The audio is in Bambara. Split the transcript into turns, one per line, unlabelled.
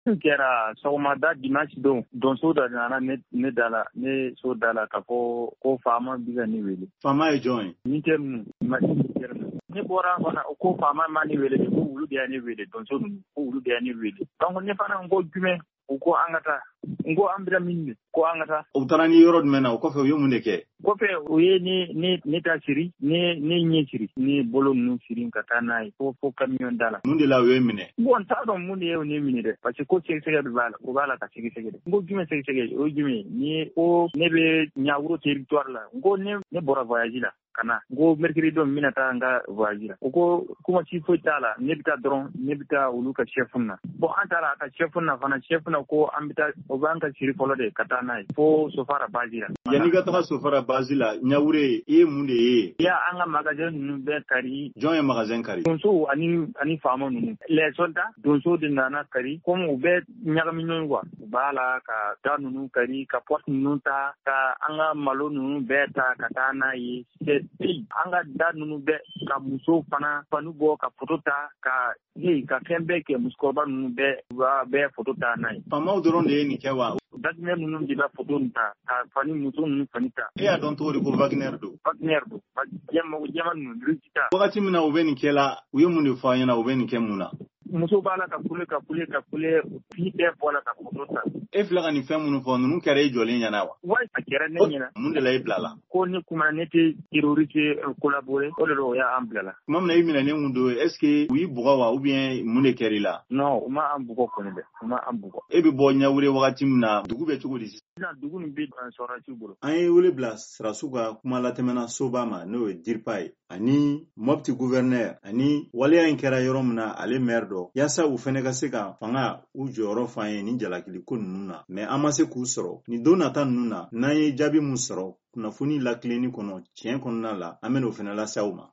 kɛra sɔgɔmada dimanche don donso dɔ nana ne dala ne so dala ka fɔ ko faama bi ka ne wele.
Faama ye jɔn ye?
Militaire ninnu militaire ninnu. Ne bɔra fana ko faama ma ne wele ko wulu de y'a ne wele donso ninnu ko wulu de y'a ne wele. Donc ne fana n ko jumɛn u ko an ka taa n ko an bɛna min ko an ka taa.
U taara ni yɔrɔ jumɛn na o kɔfɛ u ye mun de kɛ?
Kɔfɛ u ye ne ta siri ne ɲɛ siri ne bolo ninnu siri ka taa n'a ye fo camion da la.
Mun de la u ye minɛ?
Bon n t'a dɔn mun de ye ne minɛ dɛ parce que ko sɛgɛsɛgɛ de b'a la o b'a la ka sɛgɛsɛgɛ dɛ. N ko jumɛn sɛgɛsɛgɛ o ye jumɛn ni ko ne bɛ Ɲawuro territoire la n ko ne bɔra voyage la ka na n ko mercredi don n bɛna taa n ka voyage la o ko kuma si foyi t'a la ne bɛ taa dɔrɔn ne bɛ taa olu ka chef na. Bon an taara a ka chef na fana chef na ko an bɛ taa o b'an ka siri fɔlɔ de ka taa n'a ye fo Sofara base la.
Yanni ka taga Sofara base la Ɲawure i ye mun de ye? I
y'a an ka magasin ninnu bɛɛ kari.
Jɔn ye magasin kari?
Donso ani faama ninnu. Les soldats donso de nana kari comme u bɛɛ ɲagami ɲɔgɔn quoi. U b'a la ka da ninnu kari ka porte ninnu ta ka an ka malo ninnu bɛɛ ta ka taa n'a ye. An ka da ninnu bɛɛ ka muso fana fani bɔ ka photo ta ka fɛn bɛɛ kɛ musokɔrɔba ninnu bɛɛ photo ta n'a ye.
Faamaw dɔrɔn de ye nin kɛ wa?
Wagner ninnu de bɛ photo nin ta ka fani muso ninnu fani ta.
E y'a dɔn cogo di ko Wagner don?
Wagner don. Jɛman ninnu Rusita.
Wagati min na u bɛ nin kɛ la u ye mun de fɔ an ɲɛna u bɛ nin kɛ mun na?
Muso b'a la ka kule fini bɛɛ bɔ la ka photo ta.
E filɛ ka nin fɛn minnu fɔ ninnu kɛra e jɔlen ɲɛna wa?
Wa a kɛra ne ɲɛna.
Mun de la e bila la?
Ko ne kuma ne tɛ terroriste collaborer o de la o y'an bila la.
Tuma min na i minɛnen mun don est-ce que u y'i bugɔ wa ou bien mun de kɛr'i la?
Non u ma an bugɔ kɔni dɛ u ma an bugɔ.
E bɛ bɔ Ɲawure wagati min na dugu bɛ cogo di?
Sisan dugu nin bɛ sɔrɔdasiw bolo.
An ye wele bila Sirasiw ka kuma latɛmɛna soba ma n'o ye DIRPA ye ani Mopti gouverneur ani waleya in kɛra yɔrɔ min na ale maire dɔ yaasa u fɛnɛ ka se ka fanga u jɔyɔrɔ f'an ye nin jalakili ko ninnu na mais an ma se k'u sɔrɔ nin don nata ninnu na n'an ye jaabi mun sɔrɔ kunnafoni lakilenni kɔnɔ tiɲɛ kɔnɔna la an bɛn'o fɛnɛ lase aw ma.